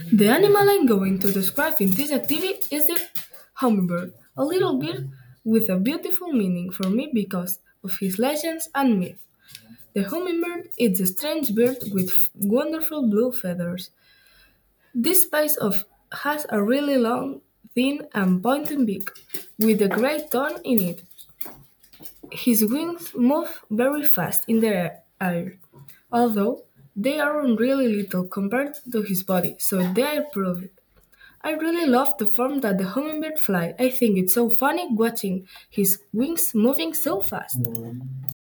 The animal I'm going to describe in this activity is the hummingbird, a little bird with a beautiful meaning for me because of his legends and myth. The hummingbird is a strange bird with wonderful blue feathers. This has a really long, thin, and pointed beak with a great tone in it. His wings move very fast in the air, although they are really little compared to his body, so they are proved. I really love the form that the hummingbird fly. I think it's so funny watching his wings moving so fast.